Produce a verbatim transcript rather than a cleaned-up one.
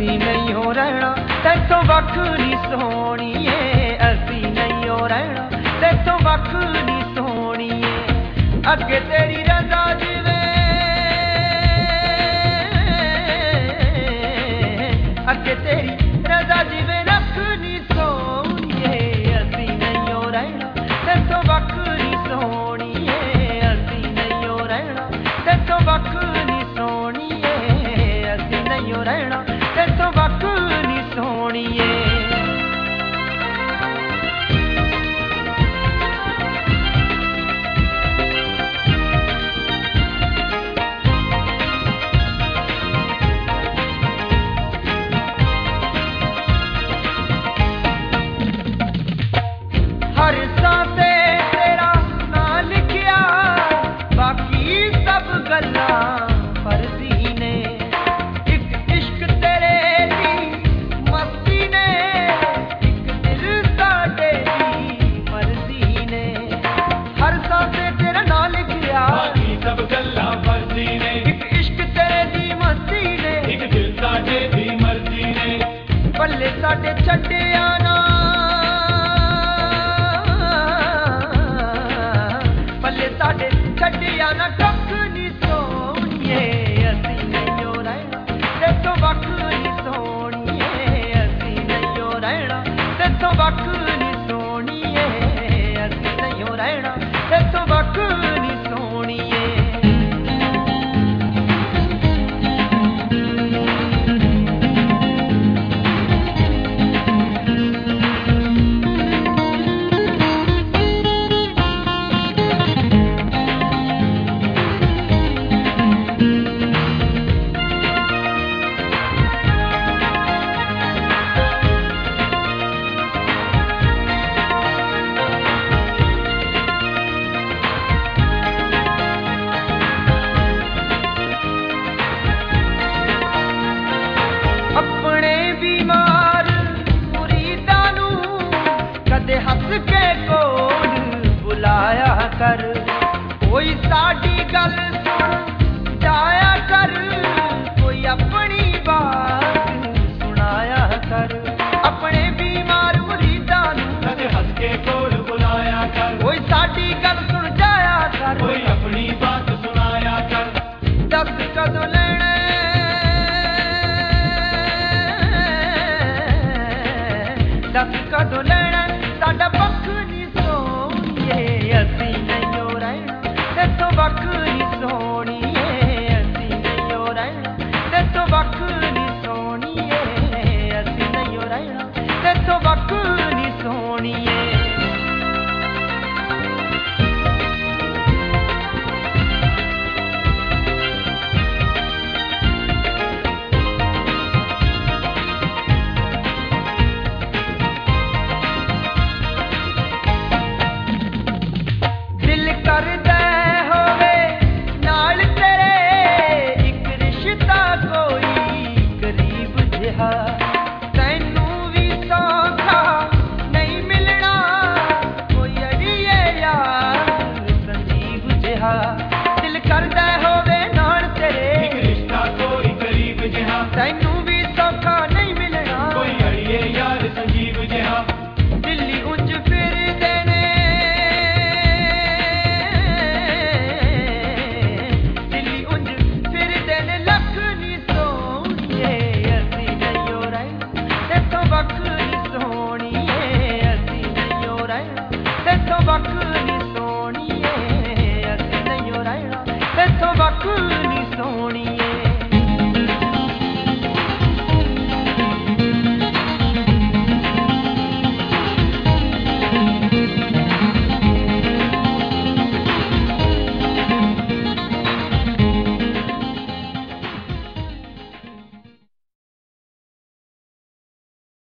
ਅਸੀਂ ਨਹੀਂ ਹੋ ਰਹਿਣਾ ਤੈਥੋਂ ਵੱਖ ਨੀ ਸੋਹਣੀਏ, ਅਸੀਂ ਨਹੀਂ ਹੋ ਰਹਿਣਾ ਤੈਥੋਂ ਵੱਖ ਨੀ ਸੋਹਣੀਏ। ਅੱਗੇ ਤੇਰੀ ਰਜ਼ਾ ਜਿਵੇਂ, ਅੱਗੇ ਤੇਰੀ ਰਜ਼ਾ ਜਿਵੇਂ ਰੱਖ ਨੀ ਸੋਹਣੀਏ, ਅਸੀਂ ਨਹੀਂ ਹੋ ਰਹਿਣਾ ਤੈਥੋਂ ਵੱਖ ਨੀ ਸੋਹਣੀਏ, ਅਸੀਂ ਨਹੀਂ ਹੋ ਰਹਿਣਾ ਤੈਥੋਂ ਵੱਖ ਨੀ ਸੋਹਣੀਏ, ਅਸੀਂ ਨਹੀਂ ਹੋ ਰਹਿਣਾ ਤੈਥੋਂ ਵੱਖ ਨੀ ਸੋਹਣੀਏ। हर सांसे तेरा नां लिखिया, बाकी सब गल्लां फर्जी ने, एक इश्क तेरे दी मस्ती ने, एक दिल साडे दी मर्जी ने। हर सांसे तेरा नां लिखिया, बाकी सब गल्लां फर्जी ने, एक इश्क तेरे दी मस्ती ने, एक दिल साडे दी मर्जी ने। पल्ले साडे छड्डिया ना, पल्ले साडे छड्डिया ना कख नी सोहणीए, ਅਸੀਂ ਨਹੀਂ ਹੋ ਰਹਿਣਾ ਤੈਥੋਂ ਵੱਖ ਨੀ ਸੋਹਣੀਏ, ਅਸੀਂ ਨਹੀਂ ਹੋ ਰਹਿਣਾ ਤੈਥੋਂ ਵੱਖ ਨੀ ਸੋਹਣੀਏ, ਅਸੀਂ ਨਹੀਂ ਹੋ ਰਹਿਣਾ ਤੈਥੋਂ ਵੱਖ ਨੀ ਸੋਹਣੀਏ। अपने बीमार मुरीदां नूं कदे हंस के कोल बुलाया कर, कोई साडी गल सुन जाया कर, कोई अपनी बात सुनाया कर। अपने बीमार मुरीदां नूं कदे हंस के कोल बुलाया कर, कोई साडी गल सुन जाया कर, कोई अपनी बात सुनाया कर। दस कदों लेना दस कदों लेना साडा पक्ख नी सोहणीए, ਅਸੀਂ ਨਹੀਂ ਹੋ ਰਹਿਣਾ ਤੈਥੋਂ ਵੱਖ ਨੀ ਸੋਹਣੀਏ, ਅਸੀਂ ਨਹੀਂ ਹੋ ਰਹਿਣਾ ਤੈਥੋਂ ਵੱਖ ਨੀ ਸੋਹਣੀਏ, ਅਸੀਂ ਨਹੀਂ ਹੋ ਰਹਿਣਾ ਤੈਥੋਂ ਵੱਖ ਨੀ ਸੋਹਣੀਏ। दिल करदा होवे नाल तेरे, एक रिश्ता कोई करीब जिहा।